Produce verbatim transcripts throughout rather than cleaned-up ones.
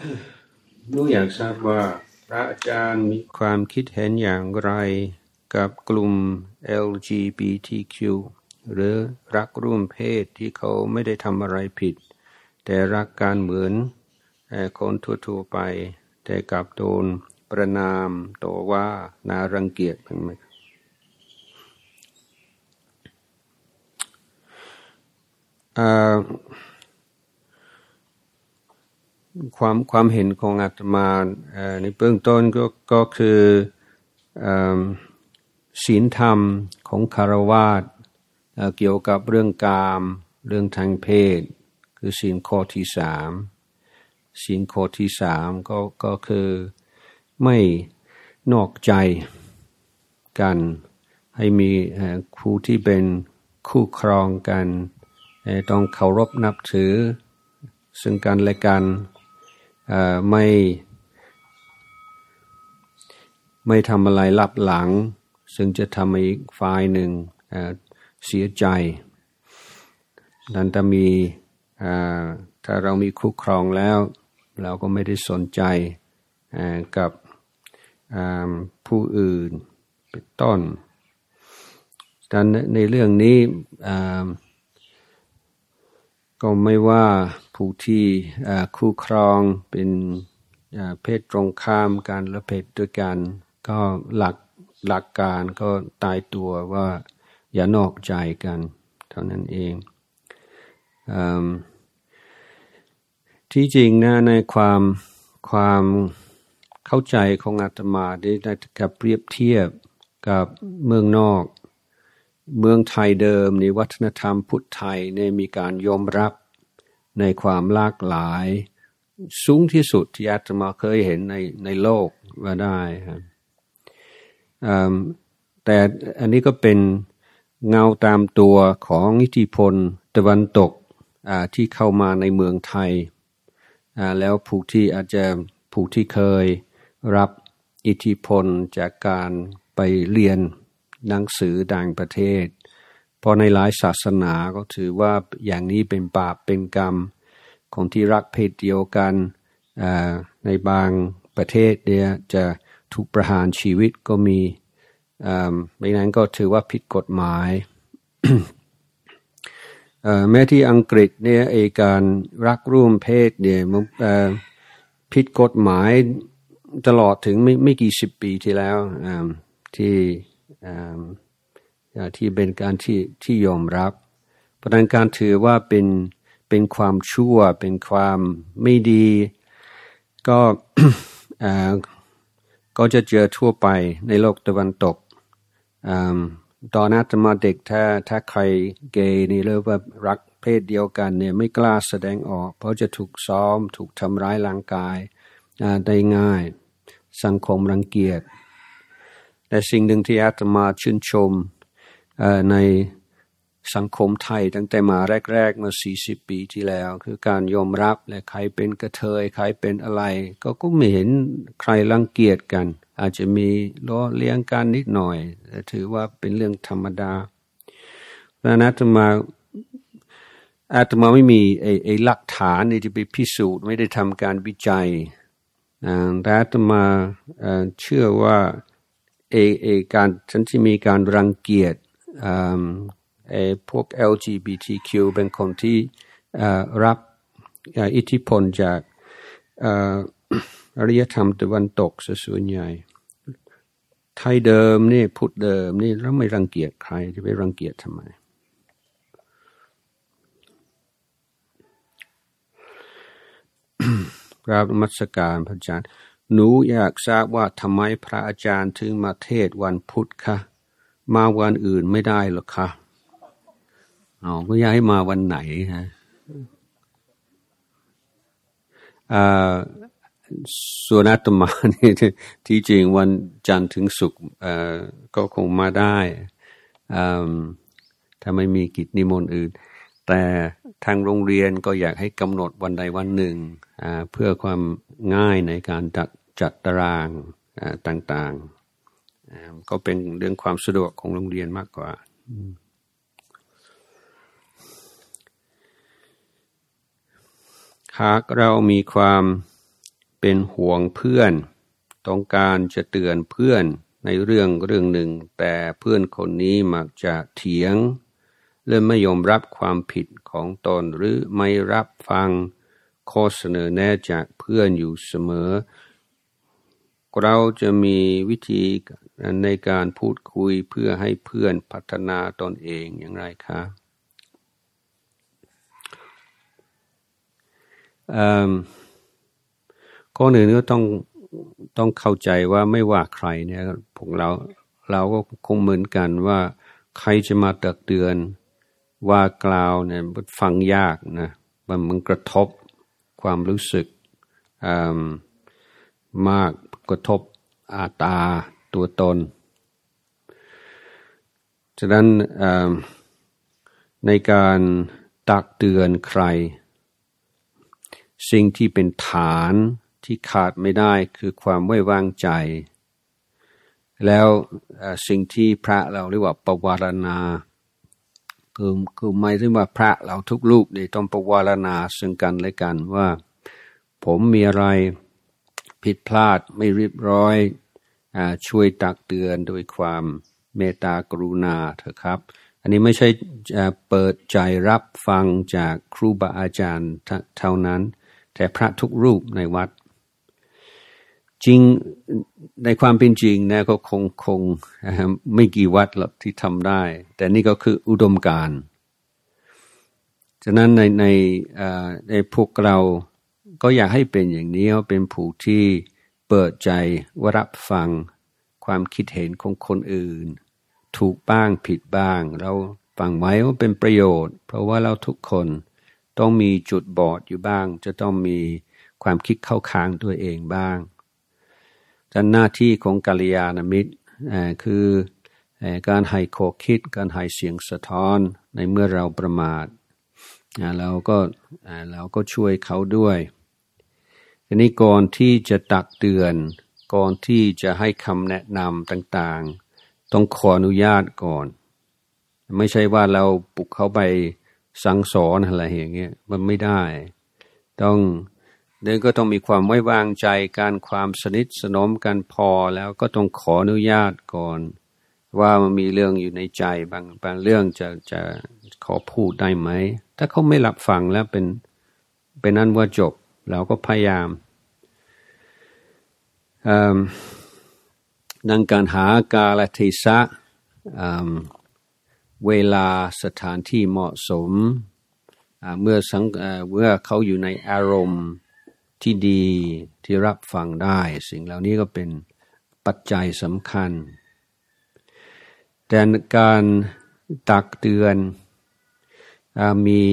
หนูอยากทราบว่าพระอาจารย์มีความคิดเห็นอย่างไรกับกลุ่ม แอล จี บี ที คิว หรือรักร่วมเพศที่เขาไม่ได้ทำอะไรผิดแต่รักกันเหมือนคนทั่วๆไปแต่กลับโดนประณามต่อว่าน่ารังเกียจเป็นไหมความความเห็นของอาตมาในเบื้องต้นก็ก็คือศีลธรรมของคฤหัสถ์เกี่ยวกับเรื่องกามเรื่องทางเพศคือศีลข้อที่สามศีลข้อที่สามก็ก็คือไม่นอกใจกันให้มีผู้ที่เป็นคู่ครองกันต้องเคารพนับถือซึ่งกันและกันไม่ไม่ทำอะไรลับหลังซึ่งจะทำให้อีกฝ่ายหนึ่งเสียใจดังนั้นมีถ้าเรามีคู่ครองแล้วเราก็ไม่ได้สนใจกับผู้อื่นเป็นต้นดังนั้นในเรื่องนี้ก็ไม่ว่าผู้ที่คู่ครองเป็นเพศตรงข้ามกันหรือเพศด้วยกันก็หลักหลักการก็ตายตัวว่าอย่านอกใจกันเท่านั้นเองที่จริงนะในความความเข้าใจของอาตมาได้กับเปรียบเทียบกับเมืองนอกเมืองไทยเดิมในวัฒนธรรมพุทธไทยเนี่ยมีการยอมรับในความหลากหลายสูงที่สุดที่อาตมาเคยเห็นในในโลกว่าได้ครับแต่อันนี้ก็เป็นเงาตามตัวของอิทธิพลตะวันตกที่เข้ามาในเมืองไทยแล้วผู้ที่อาจจะผู้ที่เคยรับอิทธิพลจากการไปเรียนหนังสือต่างประเทศเพราะในหลายศาสนาก็ถือว่าอย่างนี้เป็นบาปเป็นกรรมของที่รักเพศเดียวกันในบางประเทศเนี่ยจะถูกประหารชีวิตก็มีไม่นั้นก็ถือว่าผิดกฎหมาย แม้ที่อังกฤษเนี่ยไอ้การรักร่วมเพศเนี่ยผิดกฎหมายตลอดถึงไม่ไม่กี่สิบปีที่แล้วที่ที่เป็นการที่ที่ยอมรับเพราะนั้นการถือว่าเป็นเป็นความชั่วเป็นความไม่ดีก็ ก็จะเจอทั่วไปในโลกตะวันตกตอนอาตมาเด็กถ้าถ้าใครเกย์นี่หรือว่ารักเพศเดียวกันเนี่ยไม่กล้าแสดงออกเพราะจะถูกซ้อมถูกทำร้ายร่างกายได้ง่ายสังคมรังเกียจแต่สิ่งหนึ่งที่อาตมาชื่นชมในสังคมไทยตั้งแต่มาแรกๆมาสี่สิบปีที่แล้วคือการยอมรับและใครเป็นกระเทยใครเป็นอะไรก็ก็ไม่เห็นใครรังเกียจกันอาจจะมีล้อเลี้ยงกันนิดหน่อยแต่ถือว่าเป็นเรื่องธรรมดาแล้วอาตมาอาตมาไม่มีไอ้ไอ้หลักฐานที่จะไปพิสูจน์ไม่ได้ทำการวิจัยแต่อาตมาเชื่อว่าไอ้ไอ้การฉันที่มีการรังเกียจไอ้พวก แอล จี บี ที คิว เป็นคนที่รับอิทธิพลจากอารยธรรมตะวันตกส่วนใหญ่ไทยเดิมนี่พุทธเดิมนี่แล้วไม่รังเกียจใครจะไปรังเกียจทำไมกราบนมัสการพระอาจารย์หนูอยากทราบว่าทำไมพระอาจารย์ถึงมาเทศวันพุธคะมาวันอื่นไม่ได้หรอคะอ๋อก็อยากให้มาวันไหนฮะอ่าส่วนอาตมานี่ที่จริงวันจันทร์ถึงศุกร์เอ่อก็คงมาได้อ่าถ้าไม่มีกิจนิมนต์อื่นแต่ทางโรงเรียนก็อยากให้กำหนดวันใดวันหนึ่งอ่าเพื่อความง่ายในการจัดจัดตารางอ่าต่างๆอ่าก็เป็นเรื่องความสะดวกของโรงเรียนมากกว่าหากเรามีความเป็นห่วงเพื่อนต้องการจะเตือนเพื่อนในเรื่องเรื่องหนึ่งแต่เพื่อนคนนี้มักจะเถียงและไม่ยอมรับความผิดของตนหรือไม่รับฟังข้อเสนอแนะจากเพื่อนอยู่เสมอเราจะมีวิธีในการพูดคุยเพื่อให้เพื่อนพัฒนาตนเองอย่างไรคะข้อหนึ่งก็ต้องต้องเข้าใจว่าไม่ว่าใครเนี่ยพวกเราเราก็คงเหมือนกันว่าใครจะมาตักเตือนว่ากล่าวเนี่ยฟังยากนะมันมันกระทบความรู้สึกมากกระทบอาตาตัวตนฉะนั้นในการตักเตือนใครสิ่งที่เป็นฐานที่ขาดไม่ได้คือความไว้วางใจแล้วสิ่งที่พระเราเรียกว่าปวารณาคือคือหมายถึงว่าพระเราทุกรูปเนี่ยต้องปวารณาซึ่งกันและกันว่าผมมีอะไรผิดพลาดไม่เรียบร้อยอ่าช่วยตักเตือนโดยความเมตตากรุณาเถอะครับอันนี้ไม่ใช่เปิดใจรับฟังจากครูบาอาจารย์เท่านั้นแต่พระทุกรูปในวัดจริงในความเป็นจริงนะก็คงคงไม่กี่วัดหรอกที่ทำได้แต่นี่ก็คืออุดมการณ์ฉะนั้นในในในพวกเราก็อยากให้เป็นอย่างนี้เป็นผู้ที่เปิดใจรับฟังความคิดเห็นของคนอื่นถูกบ้างผิดบ้างเราฟังไว้ว่าเป็นประโยชน์เพราะว่าเราทุกคนต้องมีจุดบอดอยู่บ้างจะต้องมีความคิดเข้าข้างตัวเองบ้างแต่หน้าที่ของกัลยาณมิตรคือการให้ข้อคิดการให้เสียงสะท้อนในเมื่อเราประมาทเราก็เราก็ช่วยเขาด้วยทีนี้ก่อนที่จะตักเตือนก่อนที่จะให้คำแนะนำต่างๆต้องขออนุญาตก่อนไม่ใช่ว่าเราปลุกเขาไปสั่งสอนอะไรอย่างเงี้ยมันไม่ได้ต้องเดินก็ต้องมีความไว้วางใจการความสนิทสนมกันพอแล้วก็ต้องขออนุญาตก่อนว่ามันมีเรื่องอยู่ในใจบางบางเรื่องจะจะขอพูดได้ไหมถ้าเขาไม่รับฟังแล้วเป็นเป็นนั้นว่าจบเราก็พยายามดังการหากาลเทศะเวลาสถานที่เหมาะสมเมื่อสังเมื่อเขาอยู่ในอารมณ์ที่ดีที่รับฟังได้สิ่งเหล่านี้ก็เป็นปัจจัยสำคัญแต่การตักเตือนมี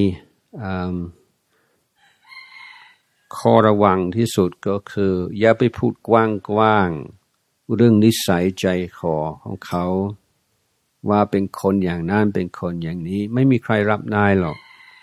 ข้อระวังที่สุดก็คืออย่าไปพูดกว้างๆเรื่องนิสัยใจคอของเขาว่าเป็นคนอย่างนั้นเป็นคนอย่างนี้ไม่มีใครรับได้หรอก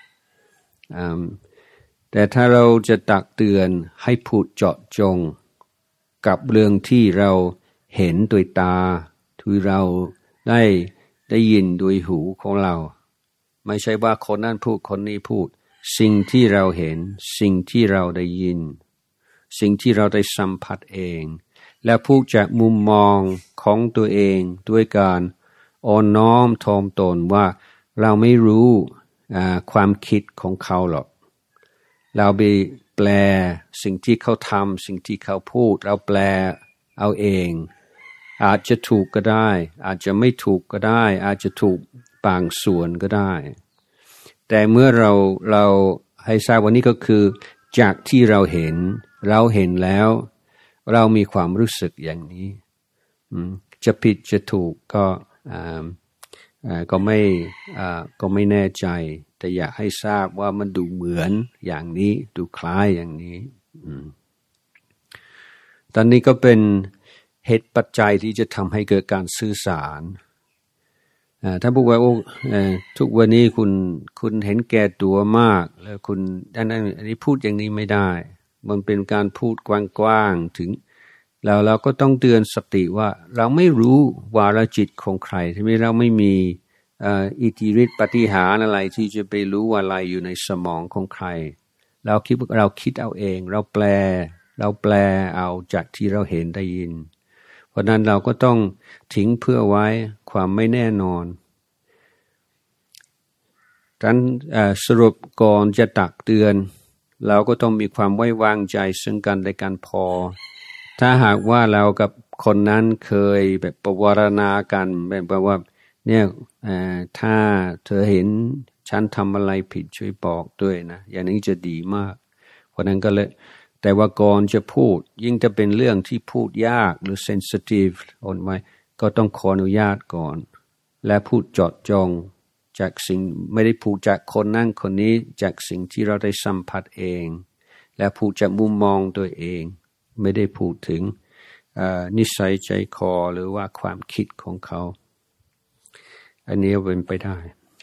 แต่ถ้าเราจะตักเตือนให้พูดเจาะจงกับเรื่องที่เราเห็นด้วยตาที่เราได้ได้ยินด้วยหูของเราไม่ใช่ว่าคนนั้นพูดคนนี้พูดสิ่งที่เราเห็นสิ่งที่เราได้ยินสิ่งที่เราได้สัมผัสเองและพูดจากมุมมองของตัวเองด้วยการอ่อนน้อมถ่อมตนว่าเราไม่รู้ความคิดของเขาหรอกเราไปแปลสิ่งที่เขาทำสิ่งที่เขาพูดเราแปลเอาเองอาจจะถูกก็ได้อาจจะไม่ถูกก็ได้อาจจะถูกบางส่วนก็ได้แต่เมื่อเราเราให้ทราบว่านี่ก็คือจากที่เราเห็นเราเห็นแล้วเรามีความรู้สึกอย่างนี้จะผิดจะถูกก็ก็ไม่ก็ไม่แน่ใจแต่อยากให้ทราบว่ามันดูเหมือนอย่างนี้ดูคล้ายอย่างนี้ตอนนี้ก็เป็นเหตุปัจจัยที่จะทำให้เกิดการสื่อสารถ้าบอกว่าทุกวันนี้คุณคุณเห็นแก่ตัวมากแล้วคุณอันนั้นอันนี้พูดอย่างนี้ไม่ได้มันเป็นการพูดกว้างๆถึงแล้วเราก็ต้องเตือนสติว่าเราไม่รู้วาระจิตของใครที่ไม่เราไม่มีอิทธิฤทธิปาฏิหาริย์อะไรที่จะไปรู้ว่าอะไรอยู่ในสมองของใครเราคิดเราคิดเอาเองเราแปลเราแปลเอาจากที่เราเห็นได้ยินเพราะนั้นเราก็ต้องทิ้งเพื่อไว้ความไม่แน่นอนดังนั้นสรุปก่อนจะตักเตือนเราก็ต้องมีความไว้วางใจซึ่งกันและกันพอถ้าหากว่าเรากับคนนั้นเคยแบบประวรณากันแบบว่าเนี่ยถ้าเธอเห็นฉันทำอะไรผิดช่วยบอกด้วยนะอย่างนี้จะดีมากเพราะนั้นก็เลยแต่ว่าก่อนจะพูดยิ่งจะเป็นเรื่องที่พูดยากหรือเซนซิทีฟอ่อนไหวก็ต้องขออนุญาตก่อนและพูดเจาะจงจากสิ่งไม่ได้พูดจากคนนั่นคนนี้จากสิ่งที่เราได้สัมผัสเองและพูดจากมุมมองตัวเองไม่ได้พูดถึงนิสัยใจคอหรือว่าความคิดของเขาอันนี้เป็นไปได้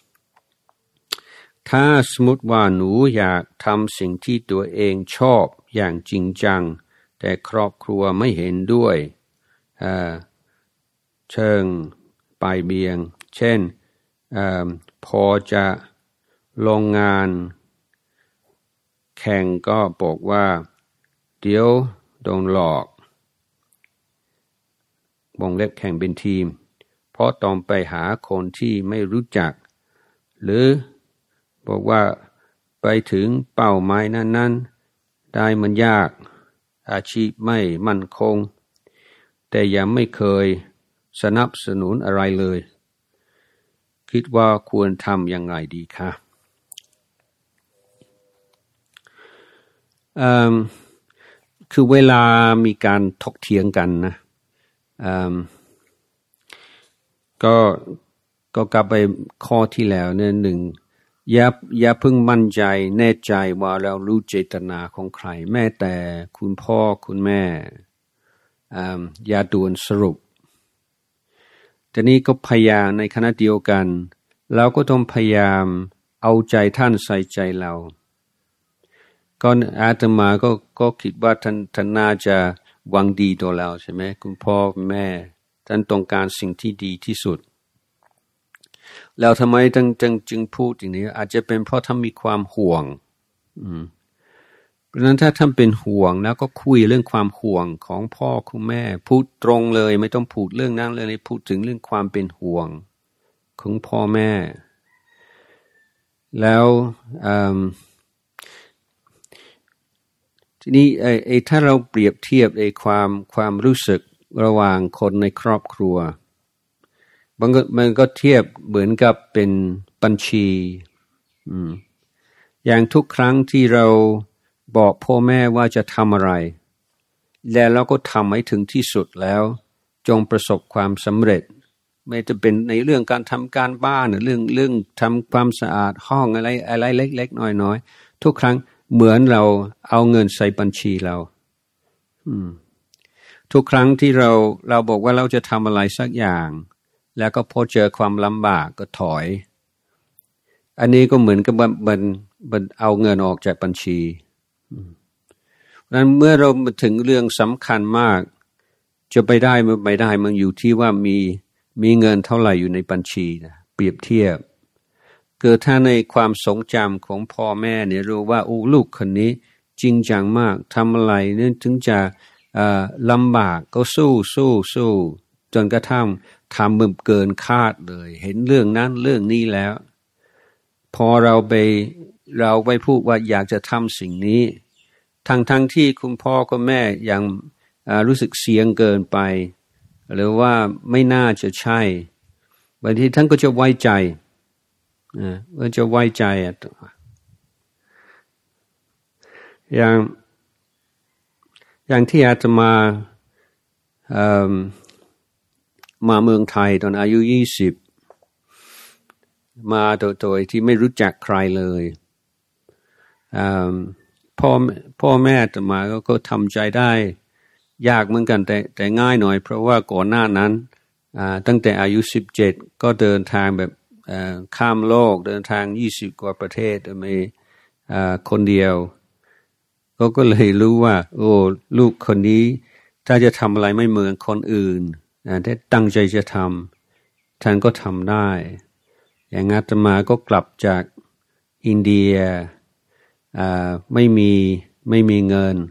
ถ้าสมมติว่าหนูอยากทำสิ่งที่ตัวเองชอบอย่างจริงจังแต่ครอบครัวไม่เห็นด้วยเชิงปลายเบียงเช่นพอจะลงงานแข่งก็บอกว่าเดี๋ยวโดนหลอกวงเล็บแข่งเป็นทีมเพราะต้องไปหาคนที่ไม่รู้จักหรือบอกว่าไปถึงเป้าหมายนั้นๆได้มันยากอาชีพไม่มั่นคงแต่ยังไม่เคยสนับสนุนอะไรเลยคิดว่าควรทำอย่างไรดีคะคือเวลามีการถกเถียงกันนะก็ก็กลับไปข้อที่แล้วเนี่ยหนึ่งอย่าอย่าเพิ่งมั่นใจแน่ใจว่าเรารู้เจตนาของใครแม้แต่คุณพ่อคุณแม่อย่าด่วนสรุปแต่นี้ก็พยายามในขณะเดียวกันเราก็ต้องพยายามเอาใจท่านใส่ใจเราก็อาตมาก็ก็คิดว่าท่านท่านน่าจะหวังดีต่อเราใช่ไหมคุณพ่อแม่ท่านต้องการสิ่งที่ดีที่สุดแล้วทำไมจึงจึงจึงพูดอย่างนี้อาจจะเป็นเพราะท่านมีความห่วงอืมเพราะฉะนั้นถ้าท่านเป็นห่วงแล้วก็คุยเรื่องความห่วงของพ่อคุณแม่พูดตรงเลยไม่ต้องพูดเรื่องนั้นเลยพูดถึงเรื่องความเป็นห่วงของพ่อแม่แล้วทีนี้ไอ้ไอ้ถ้าเราเปรียบเทียบไอ้ความความรู้สึกระหว่างคนในครอบครัวมันก็มันก็เทียบเหมือนกับเป็นบัญชีอืมอย่างทุกครั้งที่เราบอกพ่อแม่ว่าจะทำอะไรแล้วเราก็ทำให้ถึงที่สุดแล้วจงประสบความสำเร็จไม่จะเป็นในเรื่องการทำการบ้านหรือเรื่องเรื่องทำความสะอาดห้องอะไรอะไรเล็กๆน้อยๆทุกครั้งเหมือนเราเอาเงินใส่บัญชีเราอืมทุกครั้งที่เราเราบอกว่าเราจะทำอะไรสักอย่างแล้วก็พอเจอความลำบากก็ถอยอันนี้ก็เหมือนกับมันมันเอาเงินออกจากบัญชีเพราะฉะนั้นเมื่อเรามาถึงเรื่องสำคัญมากจะไปได้มันไม่ได้มันอยู่ที่ว่ามีมีเงินเท่าไหร่อยู่ในบัญชีนะเปรียบเทียบเกิดถ้าในความทรงจำของพ่อแม่เนี่ยรู้ว่าโอ้ลูกคนนี้จริงจังมากทำอะไรเนี่ยถึงจะลำบากก็สู้สู้สู้จนกระทั่งทำมันเกินคาดเลยเห็นเรื่องนั้นเรื่องนี้แล้วพอเราไปเราไปพูดว่าอยากจะทำสิ่งนี้ทั้งทั้งที่คุณพ่อคุณแม่ยังรู้สึกเสี่ยงเกินไปหรือว่าไม่น่าจะใช่บางทีท่านก็จะไว้ใจนะก็จะไว้ใจอย่างอย่างที่อาตมามาเมืองไทยตอนอายุยี่สิบมาโดยโดยที่ไม่รู้จักใครเลยพ่อพ่อแม่อาตมาก็ก็ทำใจได้ยากเหมือนกันแต่แต่ง่ายหน่อยเพราะว่าก่อนหน้านั้นตั้งแต่อายุสิบเจ็ดก็เดินทางแบบข้ามโลกเดินทางยี่สิบกว่าประเทศมีคนเดียวก็ก็เลยรู้ว่าโอ้ลูกคนนี้ถ้าจะทำอะไรไม่เหมือนคนอื่นถ้าตั้งใจจะทำท่านก็ทำได้อย่างอาตมาก็กลับจากอินเดียไม่มีไม่มีเงิน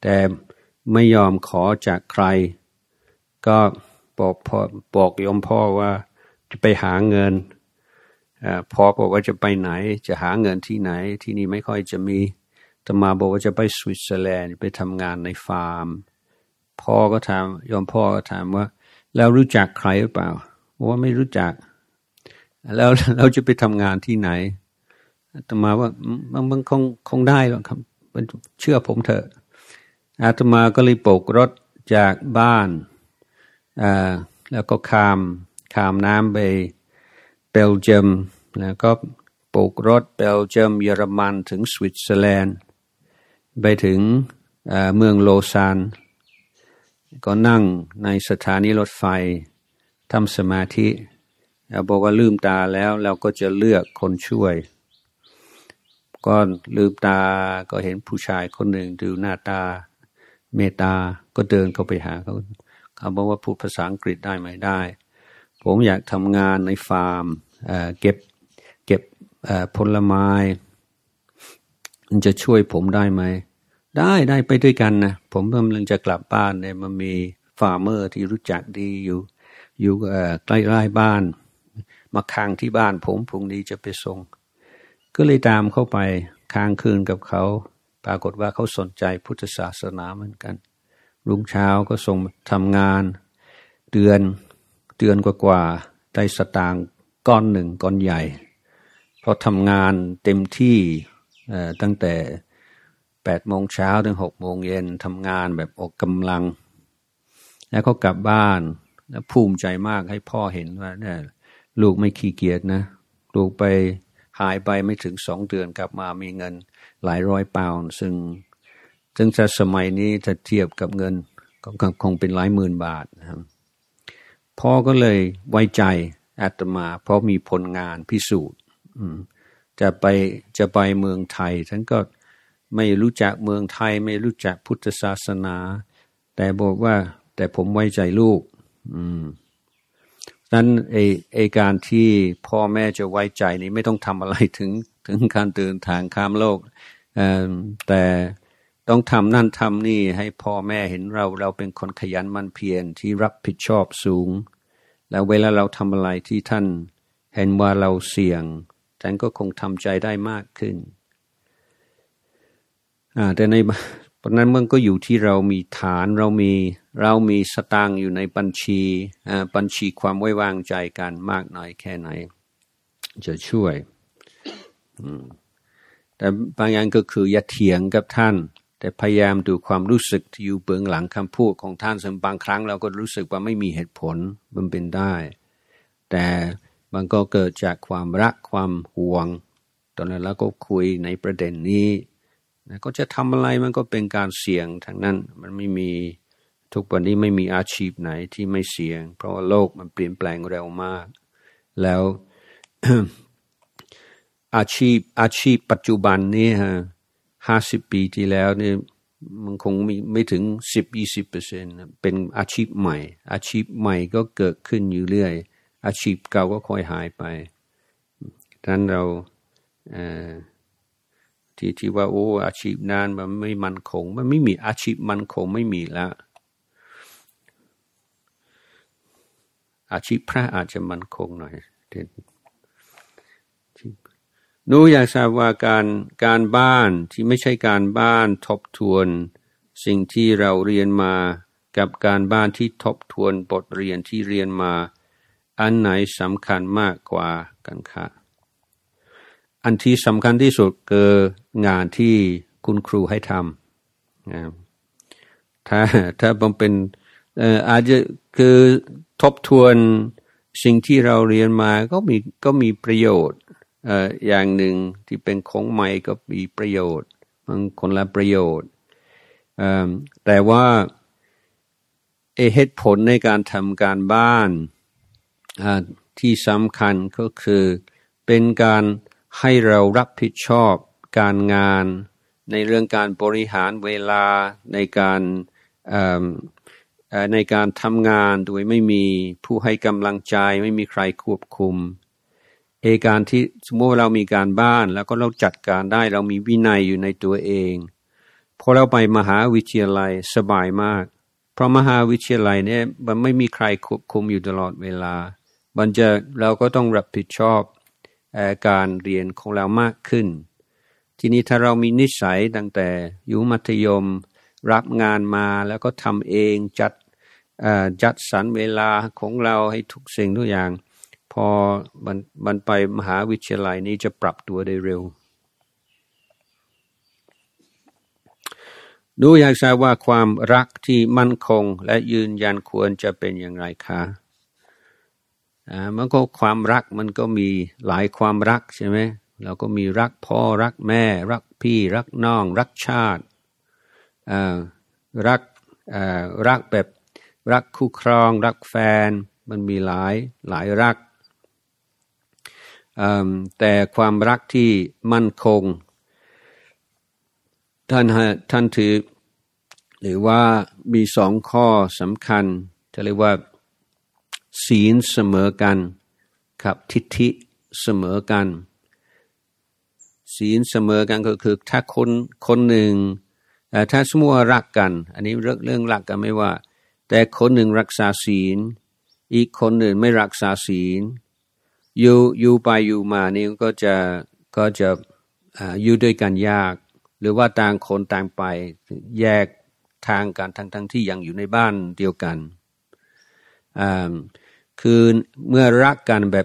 แต่ไม่ยอมขอจากใครก็บอกพ่อบอกโยมพ่อว่าจะไปหาเงินพ่อบอกว่าจะไปไหนจะหาเงินที่ไหนที่นี่ไม่ค่อยจะมีอาตมาบอกว่าจะไปสวิตเซอร์แลนด์ไปทำงานในฟาร์มพ่อก็ถามโยมพ่อก็ถามว่าแล้วรู้จักใครหรือเปล่าบอกว่าไม่รู้จักแล้วเราจะไปทำงานที่ไหนอาตมาว่ามันมันคงคงได้หรอกครับเชื่อผมเถอะอาตมาก็เลยโบกรถจากบ้านอ่าแล้วก็ข้ามข้ามน้ำไปเบลเยียมแล้วก็โบกรถเบลเยียมเยอรมันถึงสวิตเซอร์แลนด์ไปถึงเมืองโลซานก็นั่งในสถานีรถไฟทำสมาธิบอกว่าลืมตาแล้วเราก็จะเลือกคนช่วยก็ลืมตาก็เห็นผู้ชายคนหนึ่งดูหน้าตาเมตตาก็เดินเข้าไปหาเขาเขาบอกว่าพูดภาษาอังกฤษได้ไหมได้ผมอยากทำงานในฟาร์มเก็บเก็บผลไม้มันจะช่วยผมได้ไหมได้ได้ไปด้วยกันนะผมกำลังจะกลับบ้านเนี่ยมันมีฟาร์มเมอร์ที่รู้จักดีอยู่อยู่ใกล้ๆบ้านมาค้างที่บ้านผมพรุ่งนี้จะไปส่งก็เลยตามเข้าไปค้างคืนกับเขาปรากฏว่าเขาสนใจพุทธศาสนาเหมือนกันรุ่งเช้าก็ส่งทำงานเดือนเดือนกว่าๆได้สตางค์ก้อนหนึ่งก้อนใหญ่เพราะทำงานเต็มที่ตั้งแต่แปดโมงเช้าถึงหกโมงเย็นทำงานแบบออกกำลังแล้วก็กลับบ้านแล้วภูมิใจมากให้พ่อเห็นว่าเนี่ยลูกไม่ขี้เกียจนะลูกไปหายไปไม่ถึงสองเดือนกลับมามีเงินหลายร้อยปอนด์ซึ่งซึ่งจะสมัยนี้ถ้าเทียบกับเงินก็คงเป็นหลายหมื่นบาทนะครับพ่อก็เลยไว้ใจอาตมาเพราะมีผลงานพิสูจน์จะไปจะไปเมืองไทยฉันก็ไม่รู้จักเมืองไทยไม่รู้จักพุทธศาสนาแต่บอกว่าแต่ผมไว้ใจลูกอืมนั้นไอไอการที่พ่อแม่จะไว้ใจนี้ไม่ต้องทำอะไรถึงถึงการเดินทางข้ามโลกเอ่อแต่ต้องทำนั่นทำนี่ให้พ่อแม่เห็นเราเราเป็นคนขยันหมั่นเพียรที่รับผิดชอบสูงแล้วเวลาเราทำอะไรที่ท่านเห็นว่าเราเสี่ยงท่านก็คงทำใจได้มากขึ้นอ่าแต่ในเพราะนั้นมันก็อยู่ที่เรามีฐานเรามีเรามีสตางค์อยู่ในบัญชีอ่าบัญชีความไว้วางใจกันมากน้อยแค่ไหนจะช่วยอืมแต่บางอย่างก็คืออย่าเถียงกับท่านแต่พยายามดูความรู้สึกที่อยู่เบื้องหลังคำพูดของท่านซึ่งบางครั้งเราก็รู้สึกว่าไม่มีเหตุผลมันเป็นได้แต่มันก็เกิดจากความรักความห่วงตอนนั้นเราก็คุยในประเด็นนี้ก็จะทำอะไรมันก็เป็นการเสี่ยงทั้งนั้นมันไม่มีทุกวันนี้ไม่มีอาชีพไหนที่ไม่เสี่ยงเพราะว่าโลกมันเปลี่ยนแปลงเร็วมากแล้ว อาชีพอาชีพปัจจุบันนี้ฮะห้าสิบปีที่แล้วนี่มันคงไม่ไม่ถึงสิบยี่สิบเปอร์เซ็นต์เป็นอาชีพใหม่อาชีพใหม่ก็เกิดขึ้นอยู่เรื่อยอาชีพเก่าก็ค่อยหายไปดังนั้นเราเอ่อที่ที่ว่าโอ้อาชีพนั้นมันไม่มั่นคงมันไม่มีอาชีพมั่นคงไม่มีแล้วอาชีพพระอาจจะมั่นคงหน่อยหนูอยากทราบว่าการการบ้านที่ไม่ใช่การบ้านทบทวนสิ่งที่เราเรียนมากับการบ้านที่ทบทวนบทเรียนที่เรียนมาอันไหนสำคัญมากกว่ากันคะอันที่สำคัญที่สุดคืองานที่คุณครูให้ทำนะถ้าถ้าผมเป็นเอ่ออาจจะคือทบทวนสิ่งที่เราเรียนมาก็มีก็มีประโยชน์เอ่ออย่างหนึ่งที่เป็นของใหม่ก็มีประโยชน์มันคนละประโยชน์เอ่อแต่ว่าเหตุผลในการทำการบ้านอ่าที่สำคัญก็คือเป็นการให้เรารับผิดชอบการงานในเรื่องการบริหารเวลาในการในการทำงานโดยไม่มีผู้ให้กำลังใจไม่มีใครควบคุมเอการที่สมมติว่าเรามีการบ้านแล้วก็เราจัดการได้เรามีวินัยอยู่ในตัวเองพอเราไปมหาวิทยาลัยสบายมากเพราะมหาวิทยาลัยเนี่ยมันไม่มีใครควบคุมอยู่ตลอดเวลามันจะเราก็ต้องรับผิดชอบการเรียนของเรามากขึ้นทีนี้ถ้าเรามีนิสัยตั้งแต่อยู่มัธยมรับงานมาแล้วก็ทำเองจัดจัดสรรเวลาของเราให้ทุกสิ่งทุกอย่างพอมันมันไปมหาวิทยาลัยนี้จะปรับตัวได้เร็วดูอยากทราบว่าความรักที่มั่นคงและยืนยันควรจะเป็นอย่างไรคะอ่ามันก็ความรักมันก็มีหลายความรักใช่ไหมเราก็มีรักพ่อรักแม่รักพี่รักน้องรักชาติอ่ารักอ่ารักแบบรักคู่ครองรักแฟนมันมีหลายหลายรักอ่าแต่ความรักที่มั่นคงท่านท่านถือหรือว่ามีสองข้อสำคัญจะเรียกว่าศีลเสมอกันกับทิฏฐิเสมอกันศีลเสมอกันก็คือถ้าคนคนหนึ่งถ้าสมมติว่ารักกันอันนี้เรื่องเรื่องรักกันไม่ว่าแต่คนหนึ่งรักษาศีลอีกคนหนึ่งไม่รักษาศีลอยู่อยู่ไปอยู่มานี่ก็จะก็จะอยู่ด้วยกันยากหรือว่าต่างคนต่างไปแยกทางกันทั้งทั้งที่ยังอยู่ในบ้านเดียวกันคือเมื่อรักกันแบบ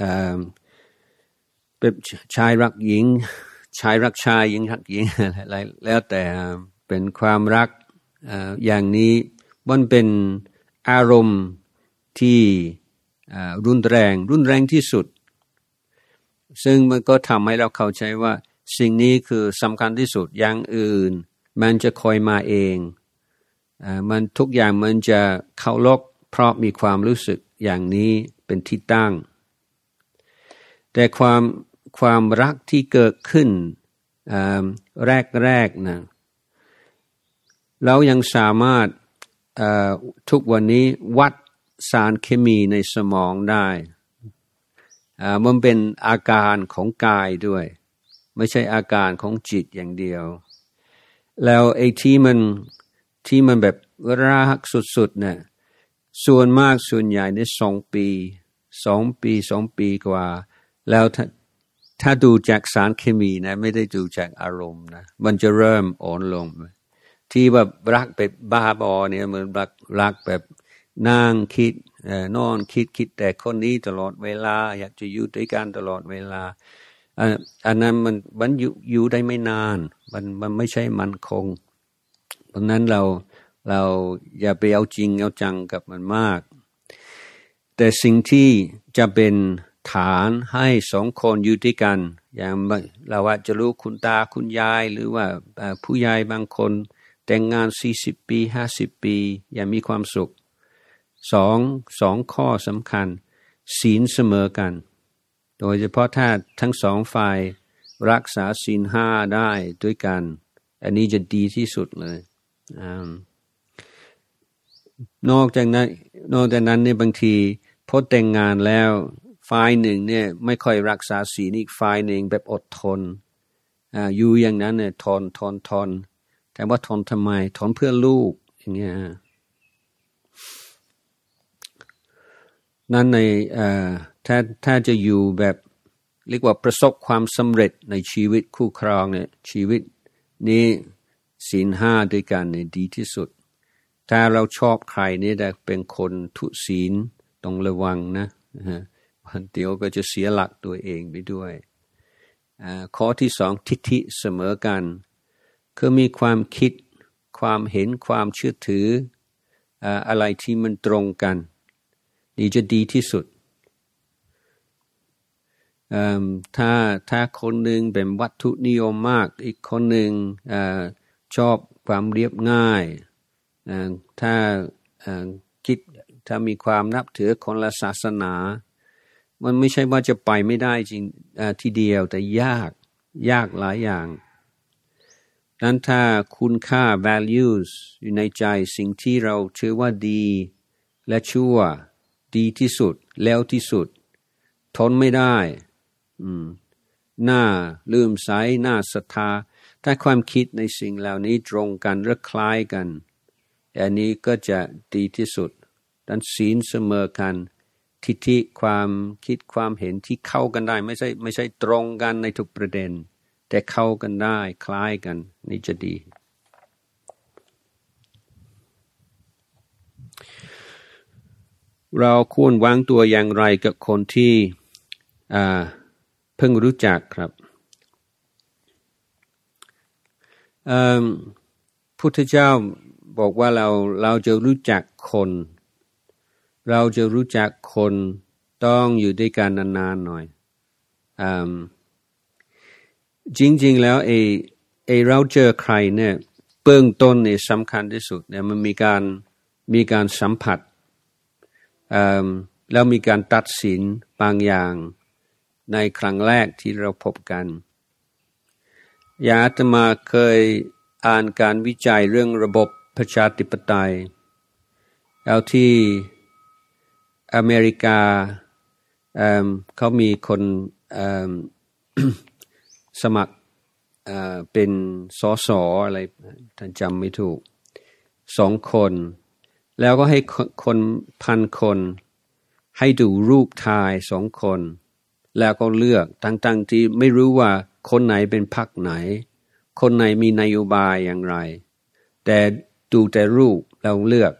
แบบชายรักหญิงชายรักชายหญิงรักหญิงอะไรแล้วแต่เป็นความรักอย่างนี้มันเป็นอารมณ์ที่รุนแรงรุนแรงที่สุดซึ่งมันก็ทำให้เราเข้าใจว่าสิ่งนี้คือสำคัญที่สุดอย่างอื่นมันจะคอยมาเองมันทุกอย่างมันจะเคารพเพราะมีความรู้สึกอย่างนี้เป็นที่ตั้งแต่ความความรักที่เกิดขึ้นแรกๆนะเรายังสามารถทุกวันนี้วัดสารเคมีในสมองได้มันเป็นอาการของกายด้วยไม่ใช่อาการของจิตอย่างเดียวแล้วไอ้ที่มันที่มันแบบรักสุดๆเนี่ยส่วนมากส่วนใหญ่ในสองปีสองปีสองปีกว่าแล้วถ้าถ้าดูจากสารเคมีนะไม่ได้ดูจากอารมณ์นะมันจะเริ่มอ่อนลงที่แบบรักแบบบ้าบอเนี่ยมันรักรักแบบนั่งคิดเอ่อนอนคิดคิดแต่คนนี้ตลอดเวลาอยากจะอยู่ด้วยกันตลอดเวลาอันนั้นมันมันอยู่อยู่ได้ไม่นานมันมันไม่ใช่มั่นคงเพราะนั้นเราเราอย่าไปเอาจริงเอาจังกับมันมากแต่สิ่งที่จะเป็นฐานให้สองคนอยู่ด้วยกันอย่างเราอาจจะรู้คุณตาคุณยายหรือว่าผู้ใหญ่บางคนแต่งงานสี่สิบปีห้าสิบปีอย่างมีความสุขสองสองข้อสำคัญศีลเสมอกันโดยเฉพาะถ้าทั้งสองฝ่ายรักษาศีลห้าได้ด้วยกันอันนี้จะดีที่สุดเลยนอกจากนั้นนอกจากนั้นเนี่ยบางทีพอแต่งงานแล้วฝ่ายหนึ่งเนี่ยไม่ค่อยรักษาศีลอีกฝ่ายหนึ่งแบบอดทนอ่าอยู่อย่างนั้นเนี่ยทนทนทนแต่ว่าทนทำไมทนเพื่อลูกอย่างเงี้ยนั้นในอ่าถ้าถ้าจะอยู่แบบเรียกว่าประสบความสำเร็จในชีวิตคู่ครองเนี่ยชีวิตนี้ศีลห้าด้วยกันเนี่ยดีที่สุดถ้าเราชอบใครนี่แต่เป็นคนทุศีลต้องระวังนะวันเดียวก็จะเสียหลักตัวเองไปด้วยข้อที่สองทิฏฐิเสมอกันคือมีความคิดความเห็นความเชื่อถืออะไรที่มันตรงกันนี่จะดีที่สุดถ้าถ้าคนหนึ่งเป็นวัตถุนิยมมากอีกคนหนึ่งชอบความเรียบง่ายถ้าคิดถ้ามีความนับถือคนละศาสนามันไม่ใช่ว่าจะไปไม่ได้จริงทีเดียวแต่ยากยากหลายอย่างนั้นถ้าคุณค่า values อยู่ในใจสิ่งที่เราเชื่อว่าดีและชั่วดีที่สุดแล้วที่สุดทนไม่ได้หน้าลืมใสหน้าศรัทธาถ้าความคิดในสิ่งเหล่านี้ตรงกันหรือคล้ายกันอันนี้ก็จะดีที่สุดดังศีลเสมอกันทิฏฐิความคิดความเห็นที่เข้ากันได้ไม่ใช่ไม่ใช่ตรงกันในทุกประเด็นแต่เข้ากันได้คล้ายกันนี่จะดีเราควรวางตัวอย่างไรกับคนที่เพิ่งรู้จักครับพุทธเจ้าบอกว่าเราเราจะรู้จักคนเราจะรู้จักคนต้องอยู่ด้วยกันนานๆหน่อยจริงๆแล้วไอ้ไอ้เราเจอใครเนี่ยเบื้องต้นเนี่ยสำคัญที่สุดเนี่ยมันมีการมีการสัมผัสแล้วมีการตัดสินบางอย่างในครั้งแรกที่เราพบกันอย่างอาตมาเคยอ่านการวิจัยเรื่องระบบประชาธิปไตยเอาที่อเมริกา เ, เขามีคนสมัครเป็นสสอะไรท่านจำไม่ถูกสองคนแล้วก็ให้คนพันคนให้ดูรูปถ่ายสองคนแล้วก็เลือกตั้งๆที่ไม่รู้ว่าคนไหนเป็นพรรคไหนคนไหนมีนโยบายอย่างไรแต่ดูแต่รูปแล้วเลือก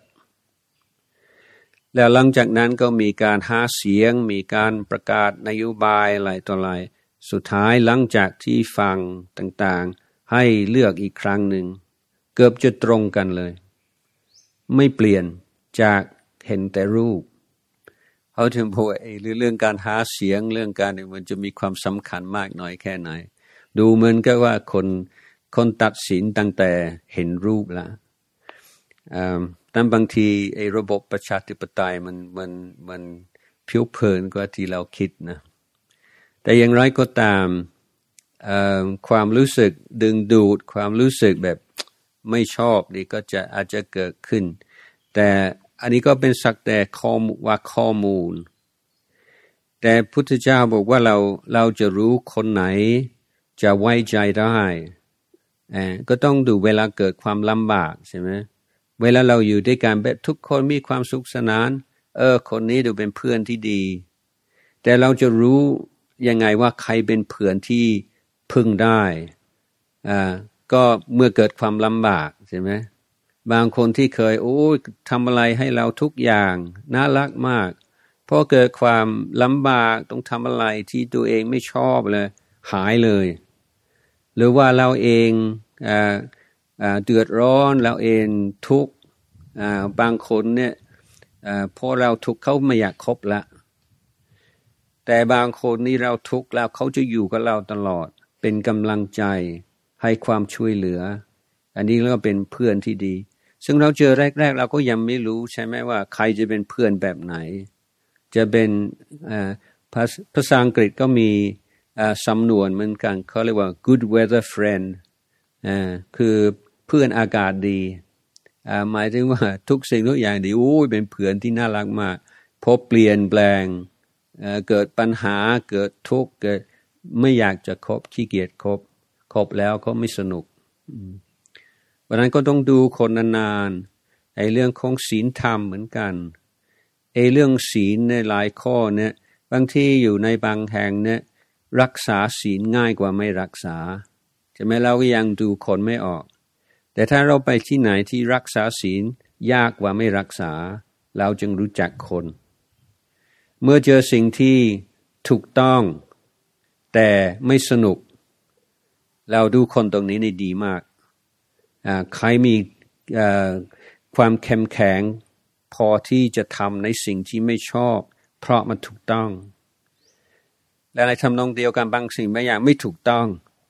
แล้วหลังจากนั้นก็มีการหาเสียงมีการประกาศนโยบายอะไรต่ออะไรสุดท้ายหลังจากที่ฟังต่างๆให้เลือกอีกครั้งหนึ่งเกือบจะตรงกันเลยไม่เปลี่ยนจากเห็นแต่รูปเขาถึงบอกว่าเรื่องการหาเสียงเรื่องการมันจะมีความสำคัญมากน้อยแค่ไหนดูเหมือนกับว่าคนคนตัดสินตั้งแต่เห็นรูปแล้วแต่บางทีไอ้ระบบประชาธิปไตยมันมันมันผิวเผินกว่าที่เราคิดนะแต่อย่างไรก็ตามความรู้สึกดึงดูดความรู้สึกแบบไม่ชอบนี่ก็จะอาจจะเกิดขึ้นแต่อันนี้ก็เป็นสักแต่ข้อมูลว่าข้อมูลแต่พุทธเจ้าบอกว่าเราเราจะรู้คนไหนจะไว้ใจได้ก็ต้องดูเวลาเกิดความลำบากใช่ไหมเวลาเราอยู่ด้วยกันแบบทุกคนมีความสุขสนานเออคนนี้ดูเป็นเพื่อนที่ดีแต่เราจะรู้ยังไงว่าใครเป็นเพื่อนที่พึ่งได้อ่าก็เมื่อเกิดความลำบากใช่ไหมบางคนที่เคยโอ้ทำอะไรให้เราทุกอย่างน่ารักมากพอเกิดความลำบากต้องทำอะไรที่ตัวเองไม่ชอบเลยหายเลยหรือว่าเราเองอ่าอ่าเดือดร้อนเราเองทุกข์อ่าบางคนเนี่ยอ่าพอเราทุกข์เขาไม่อยากคบละแต่บางคนนี่เราทุกข์แล้วเขาจะอยู่กับเราตลอดเป็นกำลังใจให้ความช่วยเหลืออันนี้ก็เป็นเพื่อนที่ดีซึ่งเราเจอแรกๆเราก็ยังไม่รู้ใช่ไหมว่าใครจะเป็นเพื่อนแบบไหนจะเป็นภาษาอังกฤษก็มีสำนวนเหมือนกันเขาเรียกว่า good weather friend คือเพื่อนอากาศดีหมายถึงว่าทุกสิ่งทุกอย่างดีโอ้ยเป็นเพื่อนที่น่ารักมากพอเปลี่ยนแปลงเกิดปัญหาเกิดทุกข์เกิดไม่อยากจะคบขี้เกียจคบคบแล้วก็ไม่สนุกวันนั้นก็ต้องดูคนนานๆไอ้เรื่องของศีลธรรมเหมือนกันไอ้เรื่องศีลในหลายข้อเนี่ยบางที่อยู่ในบางแห่งเนี่ยรักษาศีลง่ายกว่าไม่รักษาใช่ไหมเราก็ยังดูคนไม่ออกแต่ถ้าเราไปที่ไหนที่รักษาศีลยากกว่าไม่รักษาเราจึงรู้จักคนเมื่อเจอสิ่งที่ถูกต้องแต่ไม่สนุกเราดูคนตรงนี้นี่ดีมากใครมีความเข้มแข็งพอที่จะทำในสิ่งที่ไม่ชอบเพราะมันถูกต้องและในทำนองเดียวกันบางสิ่งบางอย่างไม่ถูกต้อง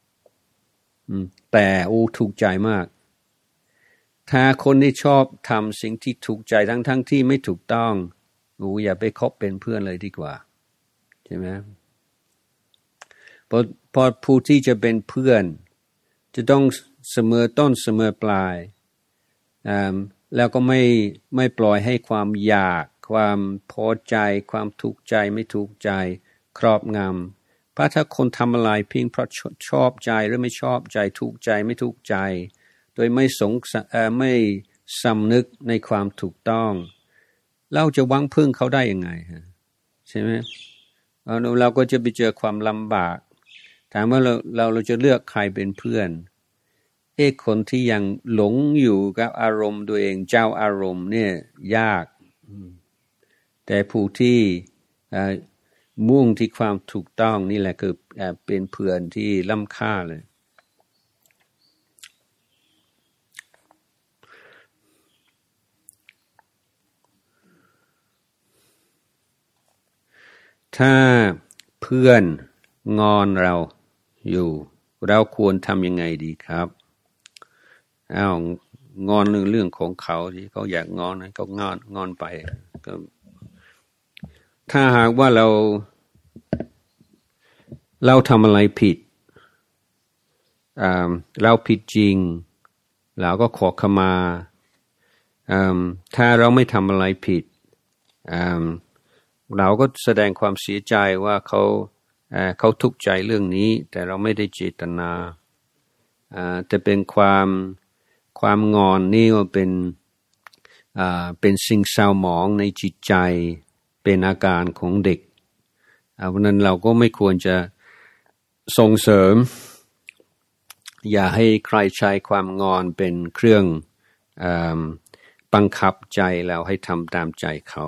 แต่โอ้ถูกใจมากถ้าคนที่ชอบทำสิ่งที่ถูกใจทั้งทั้งที่ไม่ถูกต้องโอ้อย่าไปคบเป็นเพื่อนเลยดีกว่าใช่ไหมเพราะพอผู้ที่จะเป็นเพื่อนจะต้องเสมอต้นเสมอปลายแล้วก็ไม่ไม่ปล่อยให้ความอยากความพอใจความถูกใจไม่ถูกใจครอบงเพราะถ้าคนทำอะไรเพียงเพราะชอบใจหรือไม่ชอบใจถูกใจไม่ถูกใจโดยไม่สงเอ่อไม่สำนึกในความถูกต้องเราจะหวังพึ่งเขาได้ยังไงฮะใช่ไหมเราก็จะไปเจอความลำบากถามว่าเราเราเราจะเลือกใครเป็นเพื่อนเอ้คนที่ยังหลงอยู่กับอารมณ์ตัวเองเจ้าอารมณ์เนี่ยยากแต่ผู้ที่มุ่งที่ความถูกต้องนี่แหละคือเป็นเพื่อนที่ล้ำค่าเลยถ้าเพื่อนงอนเราอยู่เราควรทำยังไงดีครับอ้าวงอนเรื่องเรื่องของเขาที่เขาอยากงอนก็งอนงอนไปก็ถ้าหากว่าเราเราทำอะไรผิดอ่าเราผิดจริงเราก็ขอขมาอ่าถ้าเราไม่ทำอะไรผิดอ่าเราก็แสดงความเสียใจว่าเขาเอ่อเขาทุกข์ใจเรื่องนี้แต่เราไม่ได้เจตนาอ่าแต่เป็นความความงอนนี่ก็เป็นอ่าเป็นสิ่งเศร้าหมองในจิตใจเป็นอาการของเด็กอ่าเพราะนั้นเราก็ไม่ควรจะส่งเสริมอย่าให้ใครใช้ความงอนเป็นเครื่องอ่าบังคับใจเราให้ทำตามใจเขา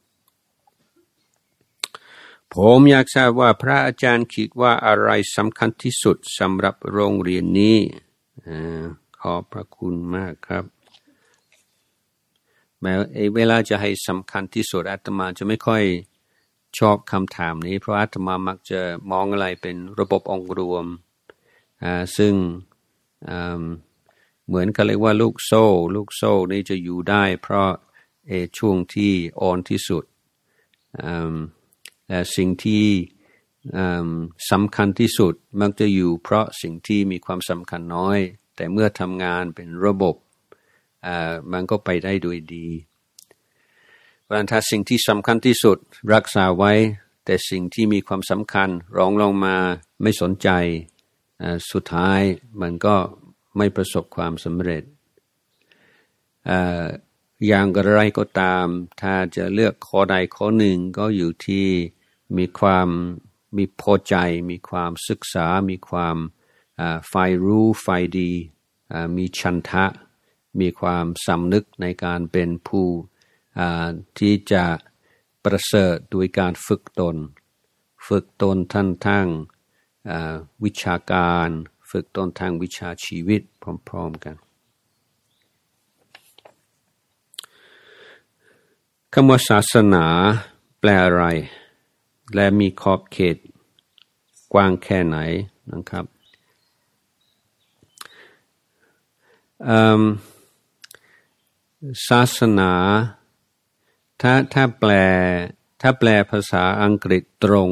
ผมอยากทราบว่าพระอาจารย์คิดว่าอะไรสำคัญที่สุดสำหรับโรงเรียนนี้ขอบพระคุณมากครับแม้เวลาจะให้สำคัญที่สุดอาตมาจะไม่ค่อยชอบคำถามนี้เพราะอาตมามักจะมองอะไรเป็นระบบองค์รวมซึ่งเหมือนกันเลยว่าลูกโซ่ลูกโซ่นี้จะอยู่ได้เพราะช่วงที่อ่อนที่สุดแต่สิ่งที่สำคัญที่สุดมักจะอยู่เพราะสิ่งที่มีความสำคัญน้อยแต่เมื่อทำงานเป็นระบบมันก็ไปได้โดยดีเพราะฉะนั้นถ้าสิ่งที่สำคัญที่สุดรักษาไว้แต่สิ่งที่มีความสำคัญรองลงมาไม่สนใจสุดท้ายมันก็ไม่ประสบความสำเร็จอย่างไรก็ตามถ้าจะเลือกข้อใดข้อหนึ่งก็อยู่ที่มีความมีพอใจมีความศึกษามีความใฝ่รู้ใฝ่ดีมีฉันทะมีความสำนึกในการเป็นผู้ที่จะประเสริฐด้วยการฝึกตนฝึกตนทั้งทั้งวิชาการฝึกตนทางวิชาชีวิตพร้อมๆกันคำว่าศาสนาแปลอะไรและมีขอบเขตกว้างแค่ไหนนะครับศาสนาถ้าถ้าแปลถ้าแปลภาษาอังกฤษตรง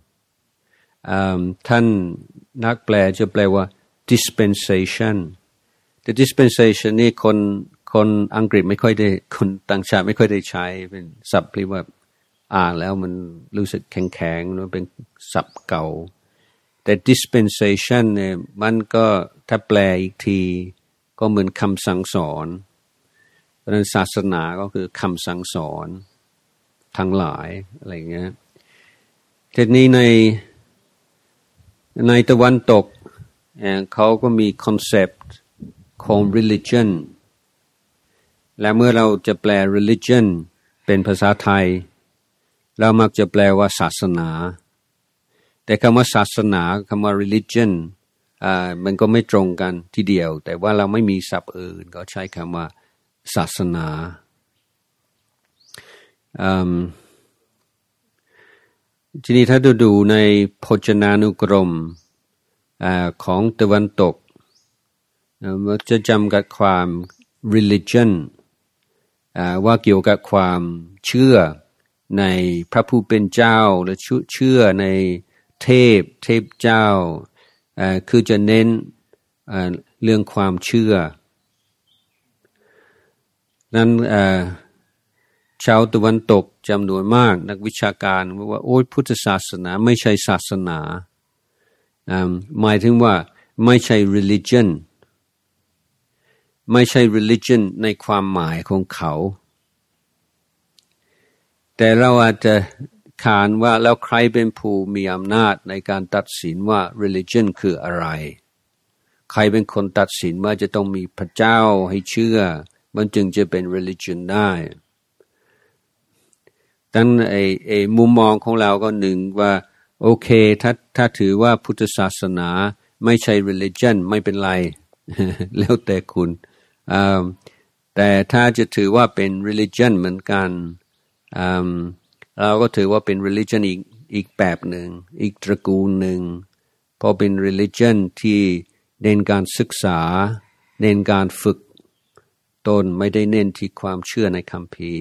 ท่านนักแปลจะแปลว่า dispensation แต่ dispensation นี่คนคนอังกฤษไม่ค่อยได้คนต่างชาติไม่ค่อยได้ใช้เป็นศัพท์ที่ว่าอ่านแล้วมันรู้สึกแข็งๆมันเป็นศัพท์เก่าแต่ dispensation เนี่ยมันก็ถ้าแปลอีกทีก็เหมือนคำสั่งสอนเพราะฉะนั้นศาสนาก็คือคำสั่งสอนทั้งหลายอะไรเงี้ยทีนี้ในในตะวันตกเขาก็มีคอนเซปต์ของ religion และเมื่อเราจะแปล religion เป็นภาษาไทยเรามักจะแปลว่าศาสนาแต่คำว่าศาสนาคำว่า religion อ่ามันก็ไม่ตรงกันทีเดียวแต่ว่าเราไม่มีศัพท์อื่นก็ใช้คำว่าศาสนาทีนี้ถ้าดูดูในพจนานุกรมของตะวันตกมันจะจำกัดความ religion ว่าเกี่ยวกับความเชื่อในพระผู้เป็นเจ้าและเชื่อในเทพเทพเจ้าคือจะเน้นเรื่องความเชื่อนั้นชาวตะวันตกจำนวนมากนักวิชาการว่าโอ้ยพุทธศาสนาไม่ใช่ศาสนาหมายถึงว่าไม่ใช่ religion ไม่ใช่ religion ในความหมายของเขาแต่เราอาจจะขานว่าแล้วใครเป็นผู้มีอำนาจในการตัดสินว่า religion คืออะไรใครเป็นคนตัดสินว่าจะต้องมีพระเจ้าให้เชื่อมันจึงจะเป็น religion ได้ดังนั้นไอ้ไอ้มุมมองของเราก็หนึ่งว่าโอเคถ้าถ้าถือว่าพุทธศาสนาไม่ใช่ religion ไม่เป็นไร แล้วแต่คุณแต่ถ้าจะถือว่าเป็น religion เหมือนกันเราก็ถือว่าเป็น religion อีกอีกแบบหนึ่งอีกตระกูลหนึ่งเพราะเป็น religion ที่เน้นการศึกษาเน้นการฝึกตนไม่ได้เน้นที่ความเชื่อในคัมภีร์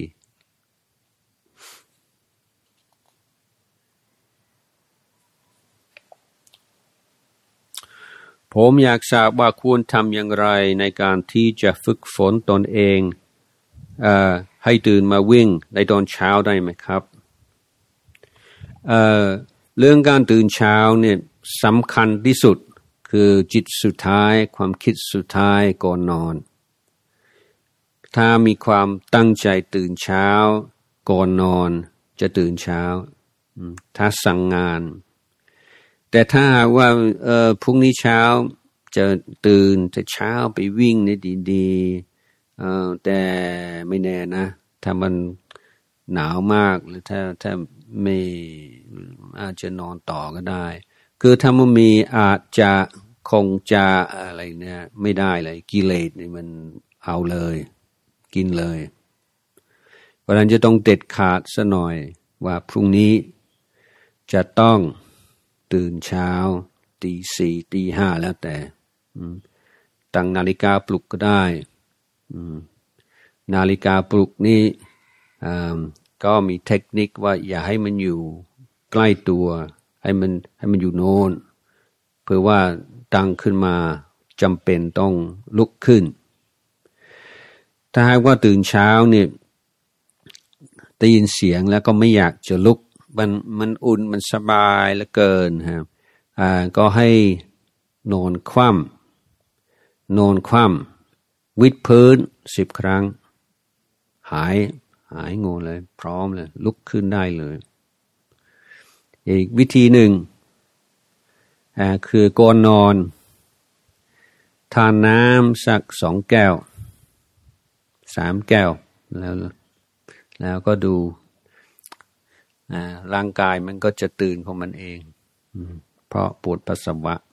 ผมอยากทราบว่าควรทำอย่างไรในการที่จะฝึกฝนตนเองเอ่อให้ตื่นมาวิ่งในตอนเช้าได้ไหมครับเอ่อเรื่องการตื่นเช้าเนี่ยสำคัญที่สุดคือจิตสุดท้ายความคิดสุดท้ายก่อนนอนถ้ามีความตั้งใจตื่นเช้าก่อนนอนจะตื่นเช้าถ้าสั่งงานแต่ถ้าว่าเอ่อพรุ่งนี้เช้าจะตื่นแต่เช้าไปวิ่งนี่ดีๆเอ่อแต่ไม่แน่นะถ้ามันหนาวมากหรือถ้าถ้าไม่อาจจะนอนต่อก็ได้คือถ้ามันมีอาจจะคงจะอะไรเนี่ยไม่ได้เลยกิเลสนี่มันเอาเลยกินเลยเพราะฉะนั้นจะต้องเด็ดขาดซะหน่อยว่าพรุ่งนี้จะต้องตื่นเช้าตีสี่ตีห้าแล้วแต่ตั้งนาฬิกาปลุกก็ได้นาฬิกาปลุกนี่ก็มีเทคนิคว่าอย่าให้มันอยู่ใกล้ตัวให้มันให้มันอยู่โน่นเพื่อว่าตั้งขึ้นมาจำเป็นต้องลุกขึ้นถ้าหากว่าตื่นเช้าเนี่ยได้ยินเสียงแล้วก็ไม่อยากจะลุกมันมันอุ่นมันสบายเหลือเกินครับอ่าก็ให้นอนคว่ำนอนคว่ำวิดพื้นสิบครั้งหายหายงงเลยพร้อมเลยลุกขึ้นได้เลยอีกวิธีหนึ่งอ่าคือก่อนนอนทานน้ำสักสองแก้วสามแก้วแล้วแล้วก็ดูอ่าร่างกายมันก็จะตื่นของมันเองเพราะปวดปัสสาวะ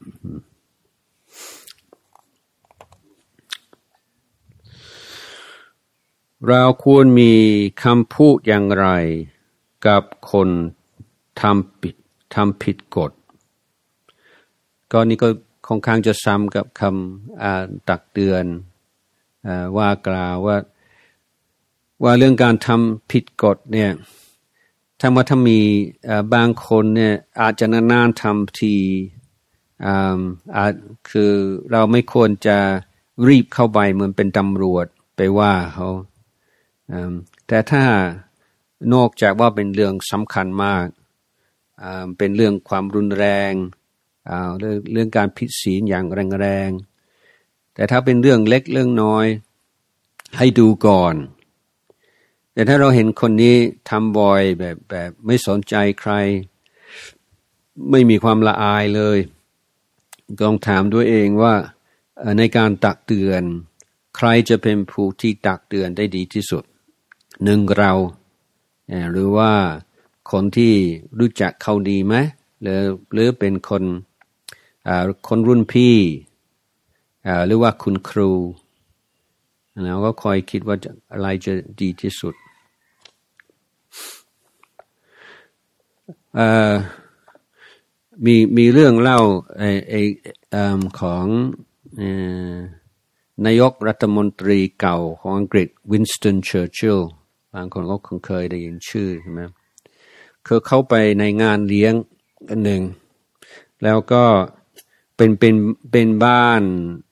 เราควรมีคำพูดอย่างไรกับคนทำผิดทำผิดกฎก็นี่ก็ค่อนข้างจะซ้ำกับคำอ่าตักเตือนอ่าว่ากล่าวว่าว่าเรื่องการทำผิดกฎเนี่ยถ้าว่าถ้ามีบางคนเนี่ยอาจจะนานๆทำทีอ่าอาจคือเราไม่ควรจะรีบเข้าไปเหมือนเป็นตำรวจไปว่าเขาแต่ถ้านอกจากว่าเป็นเรื่องสำคัญมากเป็นเรื่องความรุนแรงเรื่องเรื่องการผิดศีลอย่างแรงๆแต่ถ้าเป็นเรื่องเล็กเรื่องน้อยให้ดูก่อนแต่ถ้าเราเห็นคนนี้ทำบ่อยแบบแบบไม่สนใจใครไม่มีความละอายเลยต้องถามด้วยเองว่าในการตักเตือนใครจะเป็นผู้ที่ตักเตือนได้ดีที่สุดหนึ่งเราหรือว่าคนที่รู้จักเขาดีไหมหรือหรือเป็นคนคนรุ่นพี่หรือว่าคุณครูเราก็คอยคิดว่าอะไรจะดีที่สุดมีมีเรื่องเล่าไอ้ไอ้ของนายกรัฐมนตรีเก่าของอังกฤษวินสตันเชอร์ชิลล์บางคนก็คงเคยได้ยินชื่อใช่ไหมคือเข้าไปในงานเลี้ยงอันหนึ่งแล้วก็เป็นเป็นเป็นบ้าน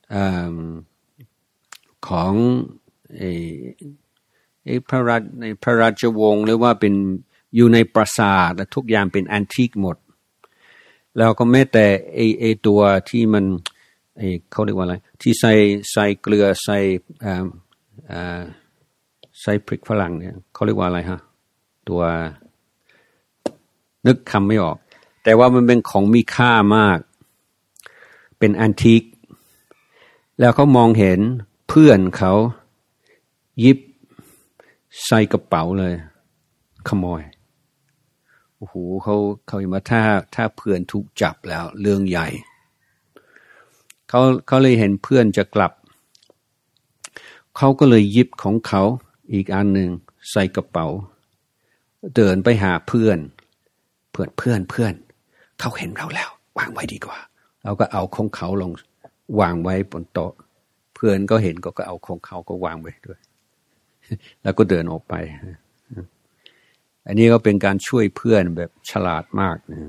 ของไอ้ไอ้พระราชในพระราชวงศ์หรือว่าเป็นอยู่ในปราสาทและทุกอย่างเป็นแอนทิกหมดแล้วก็แม้แต่ไอ้ไอ้ตัวที่มันไอ้เขาเรียกว่าอะไรที่ใส่ใส่เกลือใส่อ่าอ่าใส่พริกฝรั่งเนี่ยเขาเรียกว่าอะไรฮะตัวนึกคำไม่ออกแต่ว่ามันเป็นของมีค่ามากเป็นแอนทิกแล้วเขามองเห็นเพื่อนเขาหยิบใส่กระเป๋าเลยขโมยโอ้โหเขาเขาเห็นว่าถ้าถ้าเพื่อนถูกจับแล้วเรื่องใหญ่เขาเขาเลยเห็นเพื่อนจะกลับเขาก็เลยหยิบของเขาอีกอันหนึ่งใส่กระเป๋าเดินไปหาเพื่อนเพื่อนเพื่อนเพื่อนเขาเห็นเราแล้ววางไว้ดีกว่าเราก็เอาของเขาลงวางไว้บนโต๊ะเพื่อนก็เห็นก็ก็เอาของเขาก็วางไว้ด้วยแล้วก็เดินออกไปอันนี้ก็เป็นการช่วยเพื่อนแบบฉลาดมากนะ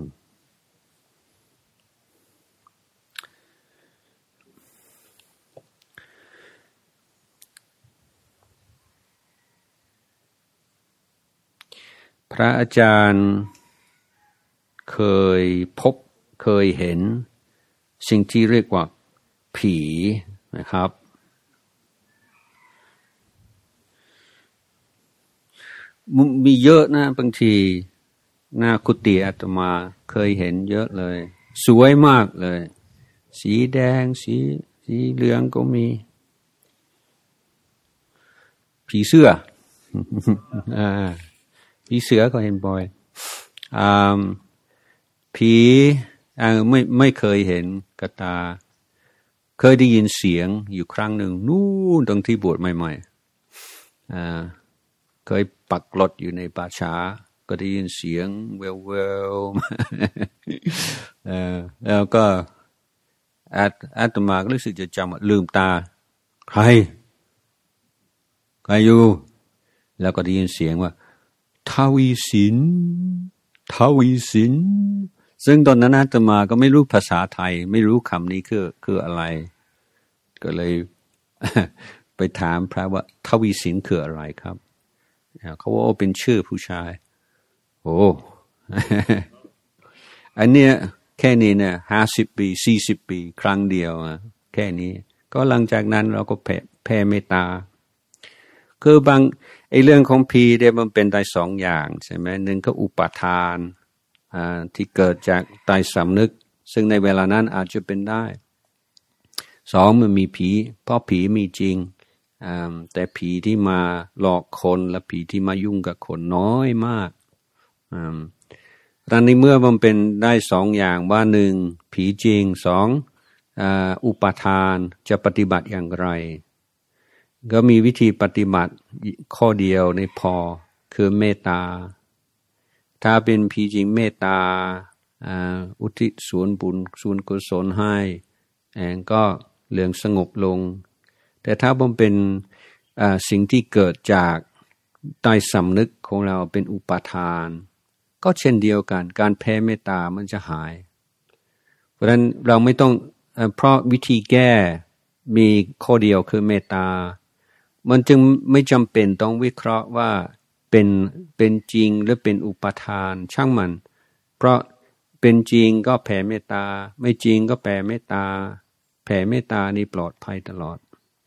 พระอาจารย์เคยพบเคยเห็นสิ่งที่เรียกว่าผีนะครับมีเยอะนะบางทีหน้ากุฏิอาตมาเคยเห็นเยอะเลยสวยมากเลยสีแดงสีสีเหลืองก็มีผีเสื้ออ่าผีเสือก็เห็นบ่อยอ่าผีอ่าไม่ไม่เคยเห็นกระตาเคยได้ยินเสียงอยู่ครั้งหนึ่งนู่นตรงที่บวชใหม่ๆอ่าเคยปักรถอยู่ในป่าช้าก็ได้ยินเสียงแววแววเออแล้วก็อาอาตมาก็รู้สึกจะจำลืมตาใครใครอยู่แล้วก็ได้ยินเสียงว่าทวีสินทวีสินซึ่งตอนนั้นอาตมาก็ไม่รู้ภาษาไทยไม่รู้คำนี้คือคืออะไรก็เลยไปถามพระว่าทวีสินคืออะไรครับเขาว่าเป็นชื่อผู้ชายโอ้อันเนี้ยแค่นี้เนี่ยห้าสิบปีสี่สิบปีครั้งเดียวอ่ะแค่นี้ก็หลังจากนั้นเราก็แผ่แผ่เมตตาคือบางไอ้เรื่องของผีเนี่ยมันเป็นได้สองอย่างใช่ไหมหนึ่งก็อุปาทานอ่าที่เกิดจากใต้สำนึกซึ่งในเวลานั้นอาจจะเป็นได้สองมันมีผีเพราะผีมีจริงอ่าแต่ผีที่มาหลอกคนและผีที่มายุ่งกับคนน้อยมากอ่าตอนนี้เมื่อมันเป็นได้สองอย่างว่าหนึ่งผีจริงสองอ่าอุปาทานจะปฏิบัติอย่างไรก็มีวิธีปฏิบัติข้อเดียวในพอคือเมตตาถ้าเป็นผีจริงเมตตาอุทิศส่วนบุญส่วนกุศลให้แองก็เรื่องสงบลงแต่ถ้ามันเป็นสิ่งที่เกิดจากใต้สำนึกของเราเป็นอุปาทานก็เช่นเดียวกันการแผ่เมตตามันจะหายเพราะฉะนั้นเราไม่ต้องเพราะวิธีแก้มีข้อเดียวคือเมตตามันจึงไม่จำเป็นต้องวิเคราะห์ว่าเป็นเป็นจริงหรือเป็นอุปาทานช่างมันเพราะเป็นจริงก็แผ่เมตตาไม่จริงก็แผ่เมตตาแผ่เมตตานี่ปลอดภัยตลอด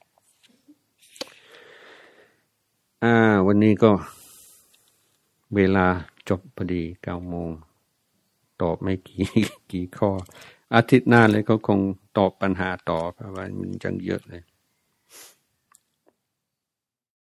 อ่าวันนี้ก็เวลาจบพอดีเก้าโมงตอบไม่กี่กี่ข้ออาทิตย์หน้าเลยก็คงตอบปัญหาต่อเพราะว่ามันจังเยอะเลย